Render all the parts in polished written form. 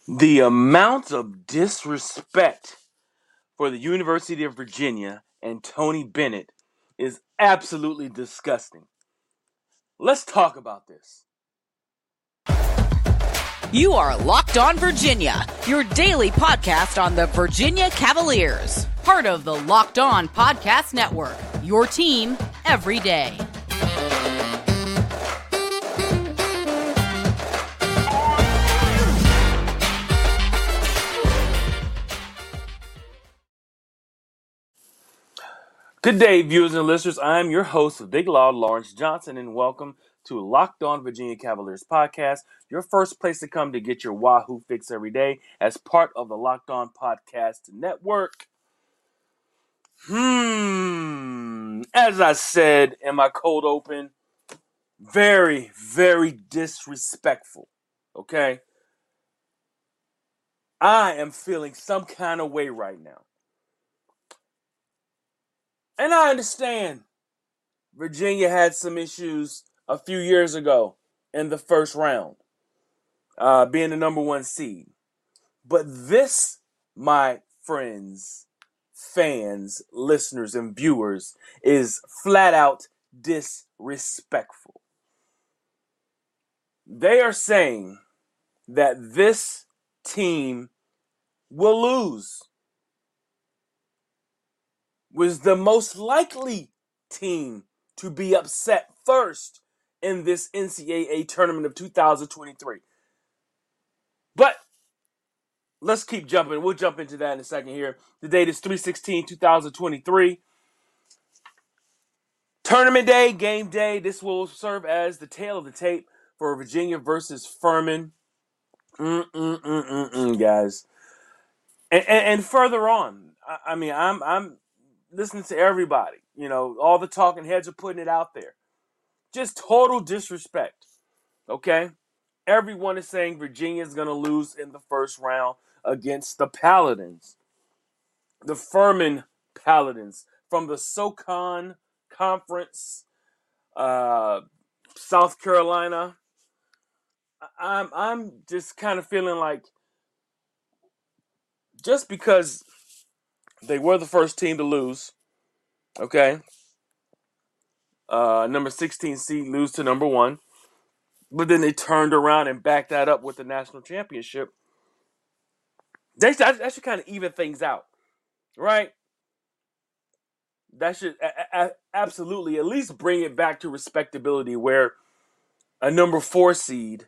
The amount of disrespect for the University of Virginia and Tony Bennett is absolutely disgusting. Let's talk about this. You are Locked On Virginia, your daily podcast on the Virginia Cavaliers. Part of the Locked On Podcast Network, your team every day. Good day, viewers and listeners. I'm your host of Big Law, Lawrence Johnson, and welcome to Locked On Virginia Cavaliers podcast, your first place to come to get your Wahoo fix every day as part of the Locked On Podcast Network. As I said in my cold open, very, very disrespectful, okay? I am feeling some kind of way right now. And I understand Virginia had some issues a few years ago in the first round, being the number one seed. But this, my friends, fans, listeners, and viewers, is flat out disrespectful. They are saying that this team will lose, was the most likely team to be upset first in this NCAA tournament of 2023. But let's keep jumping. We'll jump into that in a second here. The date is 3/16/2023. Tournament day, game day. This will serve as the tail of the tape for Virginia versus Furman. Guys. And further on, I'm listening to everybody. You know, all the talking heads are putting it out there. Just total disrespect. Okay? Everyone is saying Virginia is going to lose in the first round against the Paladins. The Furman Paladins from the SoCon Conference, South Carolina. I'm just kind of feeling like just because they were the first team to lose, okay? Number 16 seed lose to number 1. But then they turned around and backed that up with the national championship. That should kind of even things out, right? That should absolutely at least bring it back to respectability where a number 4 seed,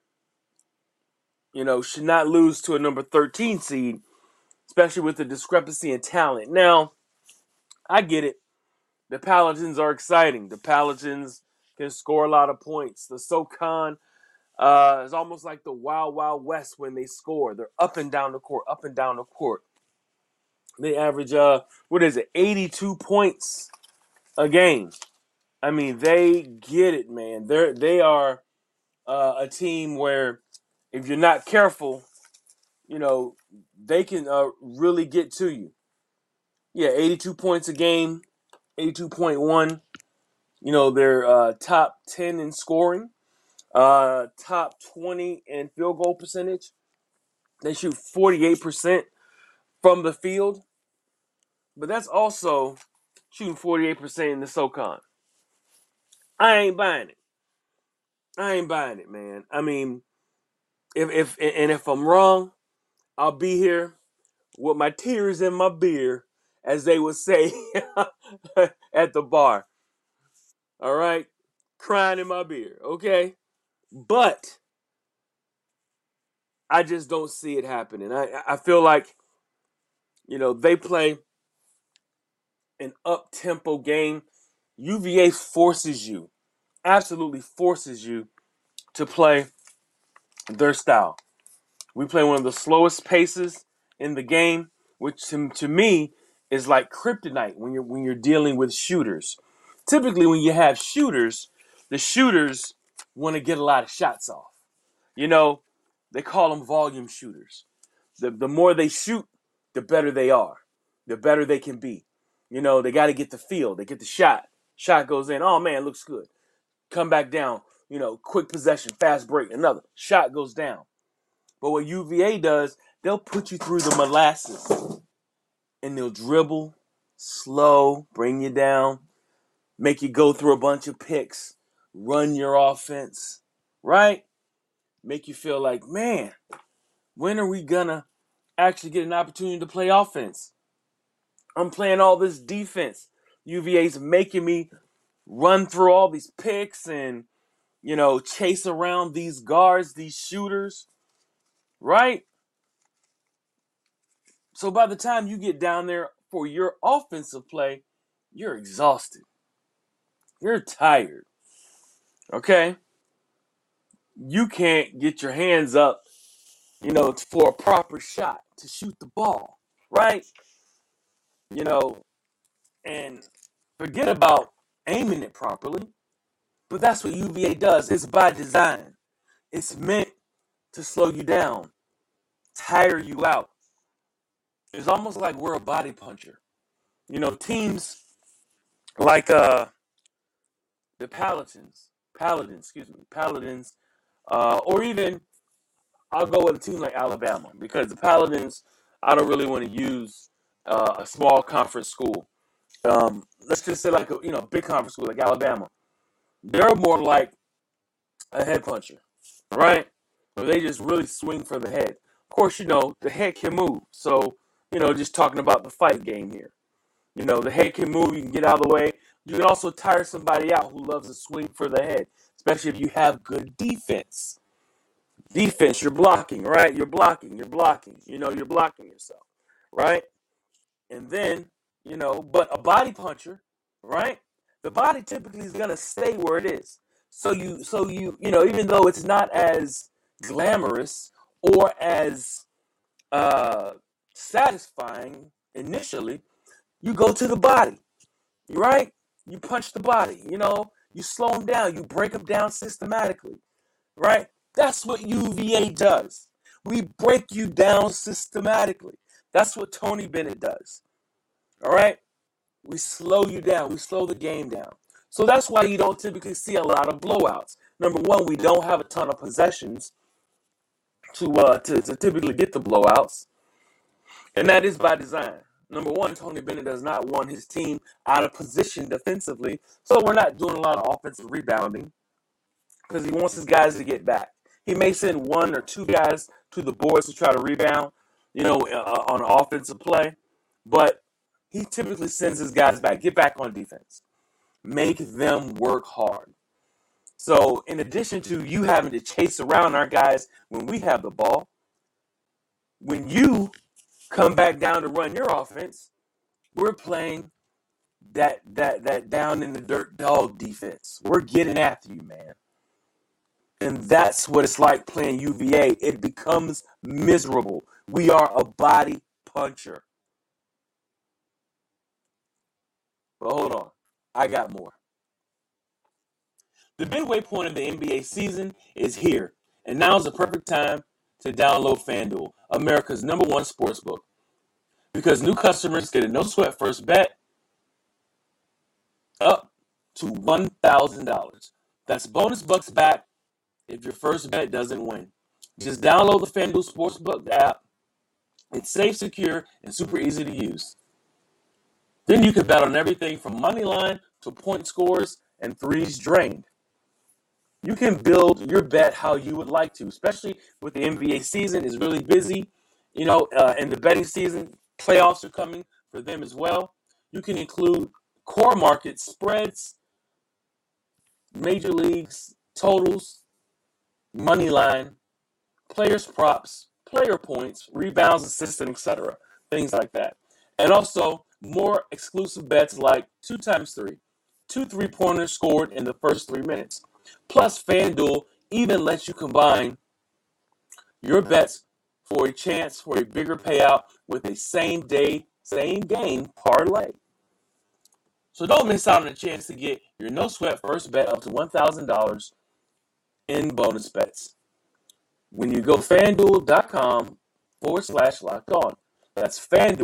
should not lose to a number 13 seed, especially with the discrepancy in talent. Now, I get it. The Paladins are exciting. The Paladins can score a lot of points. The SoCon is almost like the Wild Wild West when they score. They're up and down the court, up and down the court. They average, 82 points a game. I mean, they get it, man. They are a team where if you're not careful, they can really get to you. Yeah, 82 points a game, 82.1. They're top 10 in scoring, top 20 in field goal percentage. They shoot 48% from the field, but that's also shooting 48% in the SoCon. I ain't buying it, man. I mean, if I'm wrong, I'll be here with my tears in my beer, as they would say at the bar. All right? Crying in my beer, okay? But I just don't see it happening. I feel like, they play an up-tempo game. UVA absolutely forces you to play their style. We play one of the slowest paces in the game, which to me is like kryptonite when you're dealing with shooters. Typically, when you have shooters, the shooters want to get a lot of shots off. They call them volume shooters. The more they shoot, the better they are, the better they can be. They got to get the feel. They get the shot. Shot goes in. Oh, man, looks good. Come back down. Quick possession, fast break. Another. Shot goes down. But what UVA does, they'll put you through the molasses. And they'll dribble, slow, bring you down, make you go through a bunch of picks, run your offense, right? Make you feel like, man, when are we gonna actually get an opportunity to play offense? I'm playing all this defense. UVA's making me run through all these picks and, chase around these guards, these shooters, right? So by the time you get down there for your offensive play, you're exhausted. You're tired. Okay? You can't get your hands up, for a proper shot to shoot the ball, right? And forget about aiming it properly. But that's what UVA does. It's by design. It's meant to slow you down, tire you out. It's almost like we're a body puncher. Teams like the Paladins, or even I'll go with a team like Alabama, because the Paladins, I don't really want to use a small conference school. Let's just say like a big conference school like Alabama. They're more like a head puncher, right? So they just really swing for the head. Of course, the head can move. So, just talking about the fight game here. The head can move. You can get out of the way. You can also tire somebody out who loves to swing for the head, especially if you have good defense. Defense, you're blocking, right? You're blocking. You're blocking yourself, right? And then, but a body puncher, right? The body typically is going to stay where it is. So you, even though it's not as glamorous or as satisfying initially, you go to the body, right? You punch the body, you slow them down, you break them down systematically, right? That's what UVA does. We break you down systematically. That's what Tony Bennett does, all right? We slow you down. We slow the game down. So that's why you don't typically see a lot of blowouts. Number one, we don't have a ton of possessions to typically get the blowouts, and that is by design. Number one, Tony Bennett does not want his team out of position defensively, so we're not doing a lot of offensive rebounding because he wants his guys to get back. He may send one or two guys to the boards to try to rebound, on an offensive play, but he typically sends his guys back. Get back on defense. Make them work hard. So in addition to you having to chase around our guys when we have the ball, when you come back down to run your offense, we're playing that down in the dirt dog defense. We're getting after you, man. And that's what it's like playing UVA. It becomes miserable. We are a body puncher. But hold on. I got more. The midway point of the NBA season is here, and now is the perfect time to download FanDuel, America's #1 sportsbook. Because new customers get a no-sweat first bet up to $1,000. That's bonus bucks back if your first bet doesn't win. Just download the FanDuel Sportsbook app. It's safe, secure, and super easy to use. Then you can bet on everything from money line to point scores and threes drained. You can build your bet how you would like to, especially with the NBA season is really busy, and the betting season, playoffs are coming for them as well. You can include core market spreads, major leagues, totals, money line, players props, player points, rebounds, assists, etc. Things like that. And also more exclusive bets like 2x3, 2 3-pointers scored in the first 3 minutes. Plus, FanDuel even lets you combine your bets for a chance for a bigger payout with a same game parlay. So don't miss out on the chance to get your no-sweat first bet up to $1,000 in bonus bets when you go FanDuel.com/locked-on. That's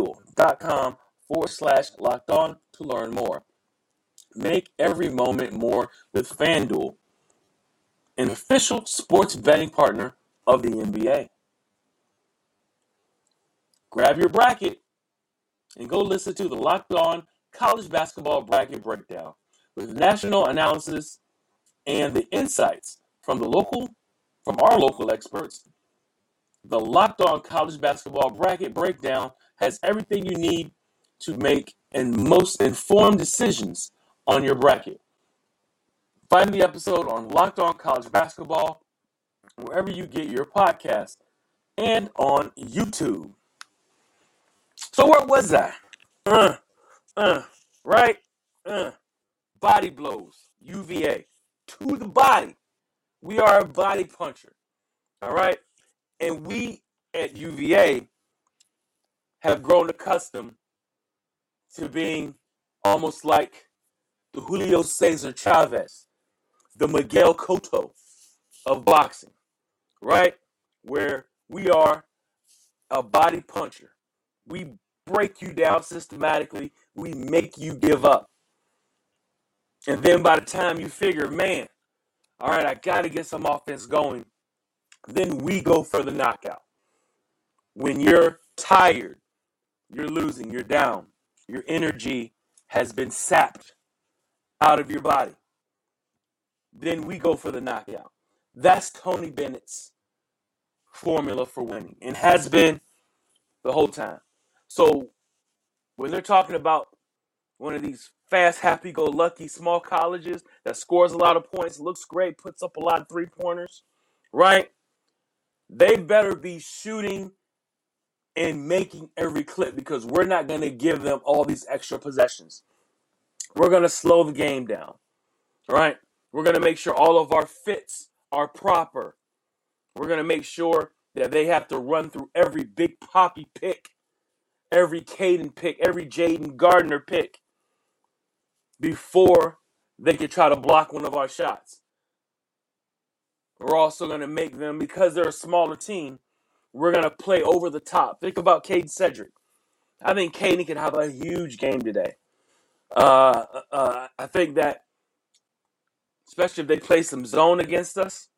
FanDuel.com/locked-on to learn more. Make every moment more with FanDuel, an official sports betting partner of the NBA. grab your bracket and go listen to the Locked On College Basketball Bracket Breakdown with national analysis and the insights from our local experts. The Locked On College Basketball Bracket Breakdown has everything you need to make and most informed decisions on your bracket. Find the episode on Locked On College Basketball wherever you get your podcast and on YouTube. So where was I? Right? Body blows. UVA. To the body. We are a body puncher. All right? And we at UVA have grown accustomed to being almost like the Julio Cesar Chavez, the Miguel Cotto of boxing, right? Where we are a body puncher. We break you down systematically. We make you give up. And then by the time you figure, man, all right, I got to get some offense going, then we go for the knockout. When you're tired, you're losing, you're down, your energy has been sapped out of your body, then we go for the knockout. That's Tony Bennett's formula for winning and has been the whole time. So when they're talking about one of these fast, happy-go-lucky small colleges that scores a lot of points, looks great, puts up a lot of three-pointers, right? They better be shooting and making every clip because we're not going to give them all these extra possessions. We're going to slow the game down, right? We're going to make sure all of our fits are proper. We're going to make sure that they have to run through every Big Poppy pick, every Caden pick, every Jaden Gardner pick before they can try to block one of our shots. We're also going to make them, because they're a smaller team, we're going to play over the top. Think about Caden Cedric. I think Caden can have a huge game today. I think that, especially if they play some zone against us,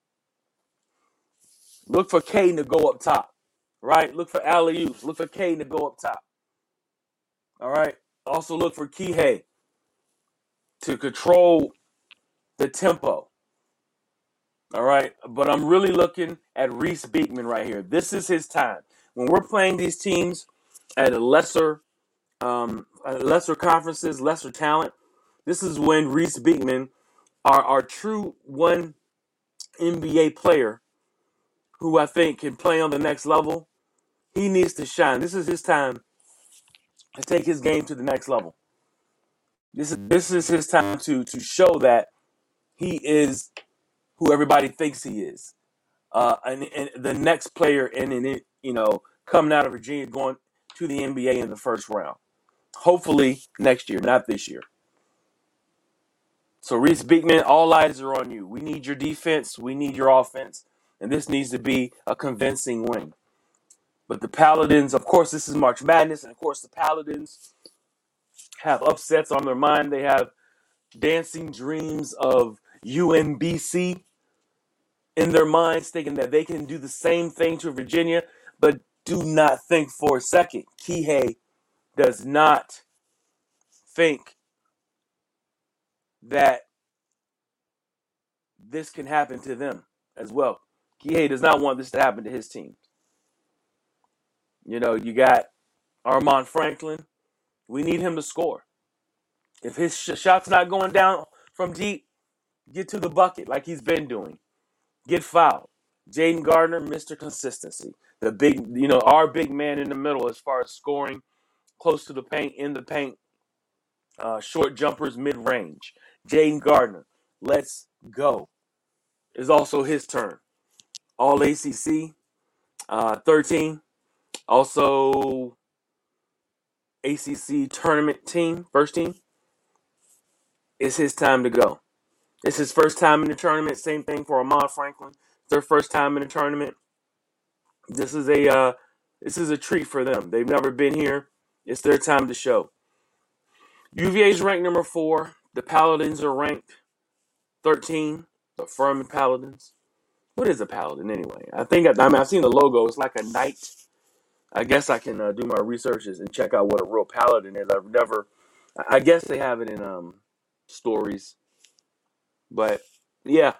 look for Caden to go up top, right? Look for alley-oops. Look for Caden to go up top, all right? Also look for Kihei to control the tempo, all right? But I'm really looking at Reese Beekman right here. This is his time. When we're playing these teams at lesser conferences, lesser talent, this is when Reese Beekman, our true one NBA player who I think can play on the next level, he needs to shine. This is his time to take his game to the next level. This is his time to show that he is who everybody thinks he is, and the next player coming out of Virginia going to the NBA in the first round. Hopefully next year, not this year. So Reese Beekman, all eyes are on you. We need your defense. We need your offense. And this needs to be a convincing win. But the Paladins, of course, this is March Madness. And, of course, the Paladins have upsets on their mind. They have dancing dreams of UMBC in their minds, thinking that they can do the same thing to Virginia. But do not think for a second. Kihei does not think that this can happen to them as well. Kihei does not want this to happen to his team. You know, you got Armaan Franklin. We need him to score. If his shot's not going down from deep, get to the bucket like he's been doing. Get fouled. Jaden Gardner, Mr. Consistency. The big, our big man in the middle as far as scoring close to the paint, in the paint, short jumpers, mid-range. Jaden Gardner, let's go. Is also his turn. All ACC, 13. Also, ACC tournament team, first team. It's his time to go. It's his first time in the tournament. Same thing for Armaan Franklin. It's their first time in the tournament. This is a treat for them. They've never been here. It's their time to show. UVA is ranked number 4. The Paladins are ranked 13. The Furman Paladins. What is a Paladin anyway? I've seen the logo. It's like a knight I guess I can do my researches and check out what a real paladin is. I've never. I guess they have it in stories, but yeah,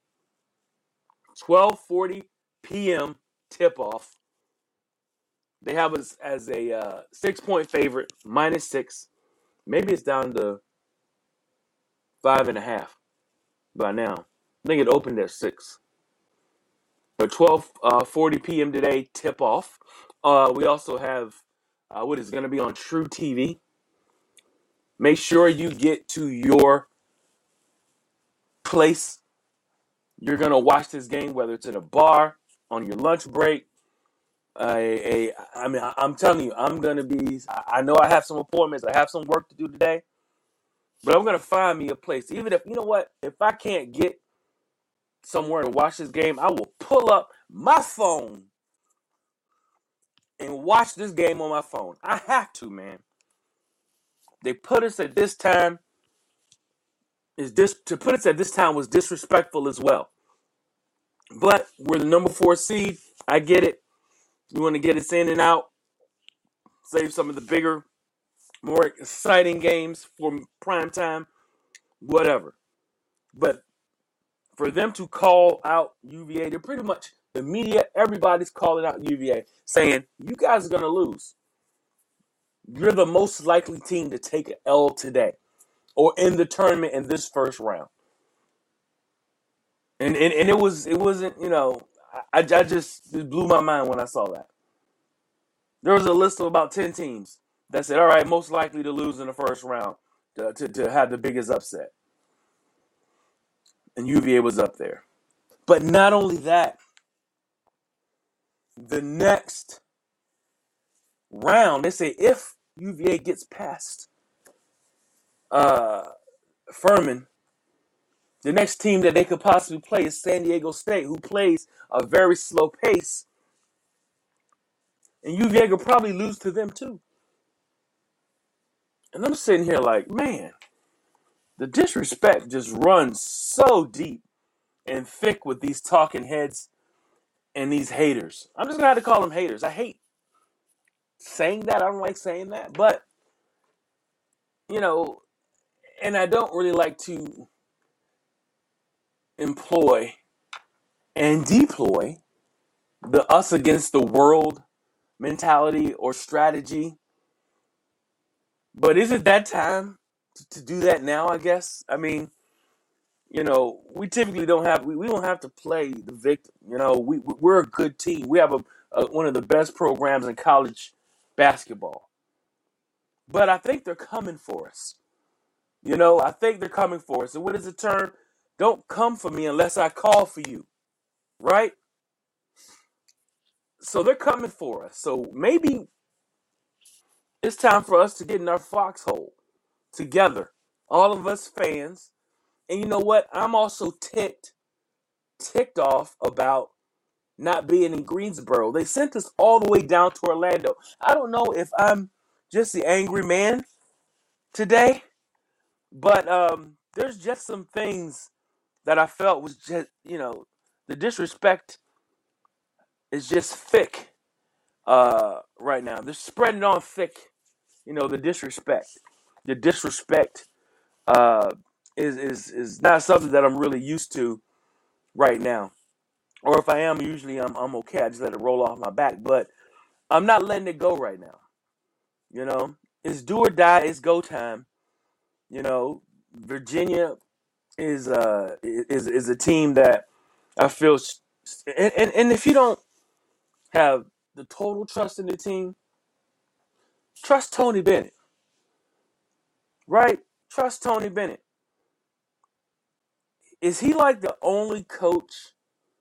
12:40 p.m. tip off. They have us as a 6-point favorite, -6. Maybe it's down to 5.5 by now. I think it opened at 6. But 12:40 p.m. today tip off. We also have what is going to be on True TV. Make sure you get to your place. You're going to watch this game, whether it's in a bar, on your lunch break. I'm telling you, I'm going to be, I know I have some appointments. I have some work to do today. But I'm going to find me a place. Even if, you know what, if I can't get somewhere to watch this game, I will pull up my phone and watch this game on my phone. I have to, man. They put us at this time. To put us at this time was disrespectful as well. But we're the number 4 seed. I get it. We want to get us in and out. Save some of the bigger, more exciting games for prime time. Whatever. But for them to call out UVA, they're pretty much the media, everybody's calling out UVA, saying, you guys are going to lose. You're the most likely team to take an L today or in the tournament in this first round. And it wasn't, I just, it blew my mind when I saw that. There was a list of about 10 teams that said, all right, most likely to lose in the first round to have the biggest upset. And UVA was up there. But not only that, the next round, they say if UVA gets past Furman, the next team that they could possibly play is San Diego State, who plays a very slow pace. And UVA could probably lose to them too. And I'm sitting here like, man, the disrespect just runs so deep and thick with these talking heads and these haters. I'm just going to have to call them haters. I hate saying that. I don't like saying that. But, and I don't really like to employ and deploy the us against the world mentality or strategy. But is it that time to do that now, I guess? I mean, we typically don't have, we don't have to play the victim. We're a good team. We have one of the best programs in college basketball. But I think they're coming for us. I think they're coming for us. And what is the term? Don't come for me unless I call for you. Right? So they're coming for us. So maybe it's time for us to get in our foxhole together. All of us fans. And you know what? I'm also ticked off about not being in Greensboro. They sent us all the way down to Orlando. I don't know if I'm just the angry man today, but there's just some things that I felt was just, the disrespect is just thick right now. They're spreading on thick, the disrespect. The disrespect is not something that I'm really used to right now. Or if I am, usually I'm okay. I just let it roll off my back. But I'm not letting it go right now. It's do or die. It's go time. Virginia is a team that I feel, and if you don't have the total trust in the team, trust Tony Bennett. Right? Trust Tony Bennett. Is he like the only coach?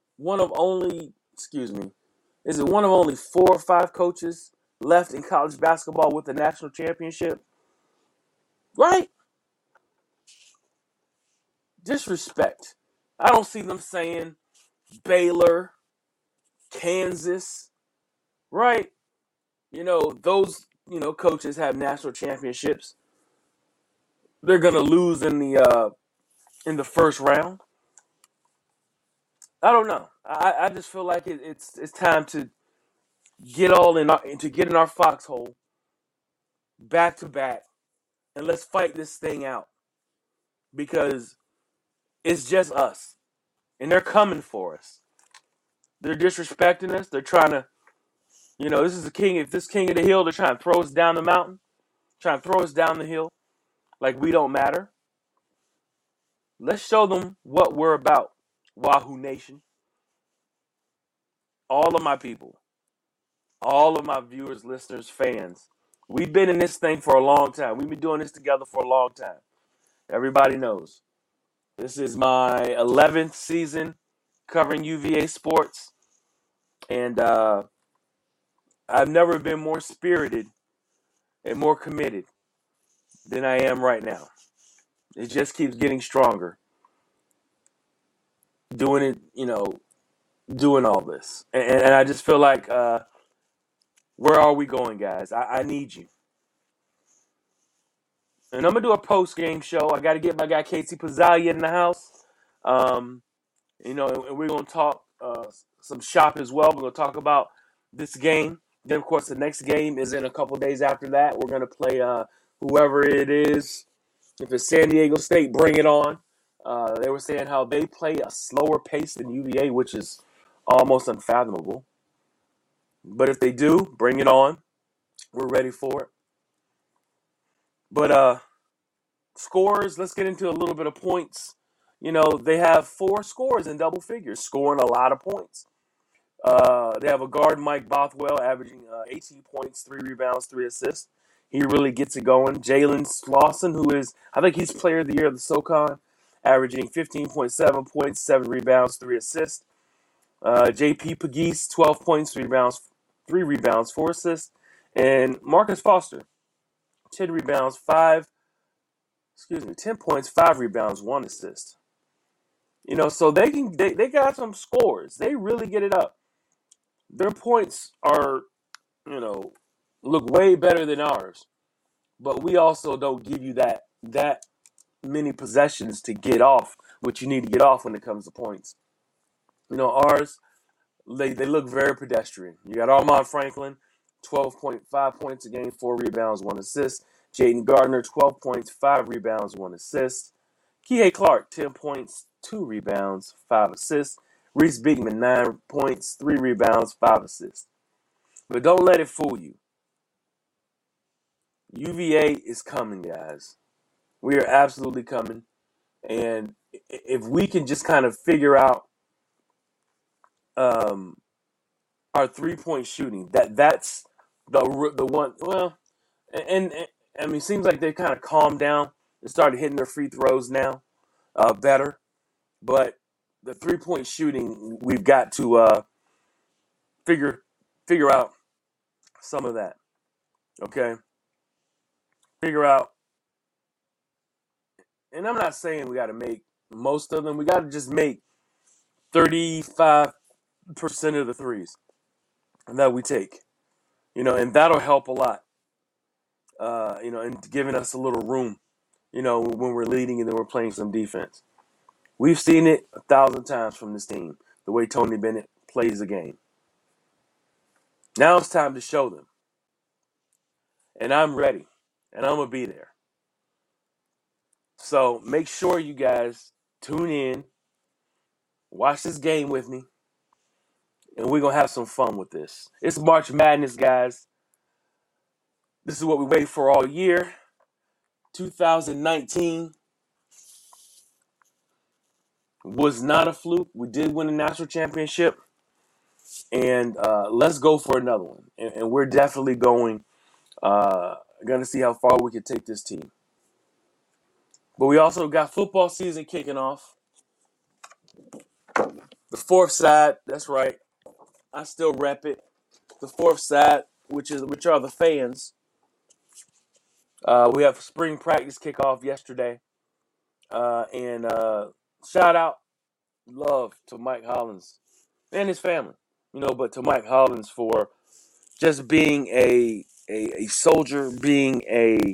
Is it one of only 4 or 5 coaches left in college basketball with the national championship? Right? Disrespect. I don't see them saying Baylor, Kansas, right? Those, coaches have national championships. They're going to lose in the first round. I don't know. I just feel like it's time to get in our foxhole back to back, and let's fight this thing out because it's just us, and they're coming for us. They're disrespecting us. They're trying to, this is the king. If this king of the hill, they're trying to throw us down the mountain, trying to throw us down the hill, like we don't matter. Let's show them what we're about, Wahoo Nation. All of my people, all of my viewers, listeners, fans. We've been in this thing for a long time. We've been doing this together for a long time. Everybody knows. This is my 11th season covering UVA sports, and I've never been more spirited and more committed than I am right now. It just keeps getting stronger. Doing it, doing all this. And I just feel like, where are we going, guys? I need you. And I'm going to do a post-game show. I got to get my guy Casey Pizzalia in the house. And we're going to talk some shop as well. We're going to talk about this game. Then, of course, the next game is in a couple days after that. We're going to play whoever it is. If it's San Diego State, bring it on. They were saying how they play a slower pace than UVA, which is almost unfathomable. But if they do, bring it on. We're ready for it. But scores, let's get into a little bit of points. They have 4 scores in double figures, scoring a lot of points. They have a guard, Mike Bothwell, averaging 18 points, 3 rebounds, 3 assists. He really gets it going. Jalen Slauson, I think he's player of the year of the SoCon, averaging 15.7 points, 7 rebounds, 3 assists. J.P. Pegues, 12 points, 3 rebounds, 4 assists. And Marcus Foster, 10 points, 5 rebounds, 1 assist. So they got some scores. They really get it up. Their points are, look way better than ours. But we also don't give you that many possessions to get off what you need to get off when it comes to points. Ours, they look very pedestrian. You got Armand Franklin, 12.5 points a game, 4 rebounds, 1 assist. Jaden Gardner, 12 points, 5 rebounds, 1 assist. Kihei Clark, 10 points, 2 rebounds, 5 assists. Reese Beekman, 9 points, 3 rebounds, 5 assists. But don't let it fool you. UVA is coming, guys. We are absolutely coming. And if we can just kind of figure out our 3-point shooting, that's the one. Well, and I mean, it seems like they kind of calmed down and started hitting their free throws now better. But the 3-point shooting, we've got to figure out some of that. Okay? Figure out. And I'm not saying we got to make most of them. We got to just make 35% of the threes that we take. And that'll help a lot. And giving us a little room, when we're leading and then we're playing some defense. We've seen it 1,000 times from this team, the way Tony Bennett plays the game. Now it's time to show them. And I'm ready. And I'm going to be there. So make sure you guys tune in. Watch this game with me. And we're going to have some fun with this. It's March Madness, guys. This is what we wait for all year. 2019 was not a fluke. We did win a national championship. And let's go for another one. And we're definitely going to see how far we can take this team. But we also got football season kicking off. The fourth side, that's right. I still rep it. The fourth side, which are the fans. We have spring practice kickoff yesterday. And shout out, love to Mike Hollins and his family. But to Mike Hollins for just being a soldier, being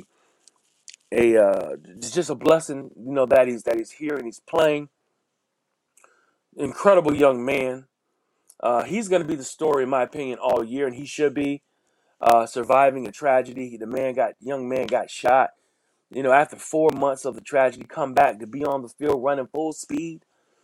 just a blessing, that he's here and he's playing. Incredible young man. He's going to be the story, in my opinion, all year, and he should be. Surviving a tragedy. The young man got shot. After 4 months of the tragedy, come back to be on the field running full speed.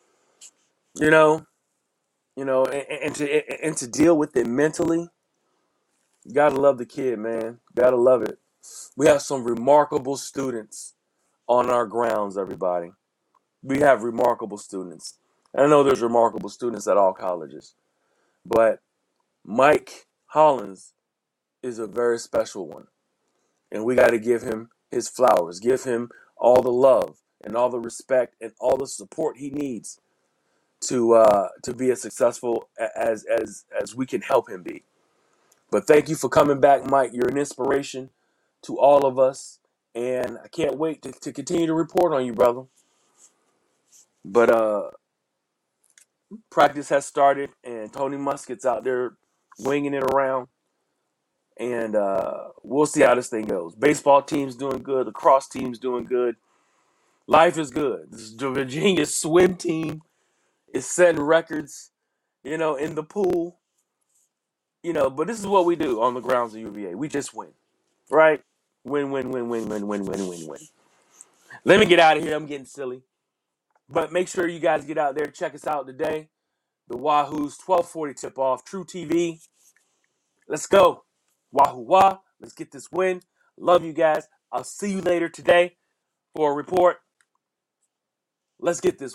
And to deal with it mentally. You gotta love the kid, man. Gotta love it. We have some remarkable students on our grounds, everybody. We have remarkable students. I know there's remarkable students at all colleges, but Mike Hollins is a very special one. And we got to give him his flowers, give him all the love and all the respect and all the support he needs to be as successful as we can help him be. But thank you for coming back, Mike. You're an inspiration to all of us, and I can't wait to continue to report on you, brother. But practice has started, and Tony Muskett's out there winging it around, and we'll see how this thing goes. Baseball team's doing good. The lacrosse team's doing good. Life is good. The Virginia swim team is setting records, in the pool. But this is what we do on the grounds of UVA. We just win, right? Win, win, win, win, win, win, win, win, win. Let me get out of here. I'm getting silly. But make sure you guys get out there. Check us out today. The Wahoo's 1240 tip-off. True TV. Let's go. Wahoo Wah. Let's get this win. Love you guys. I'll see you later today for a report. Let's get this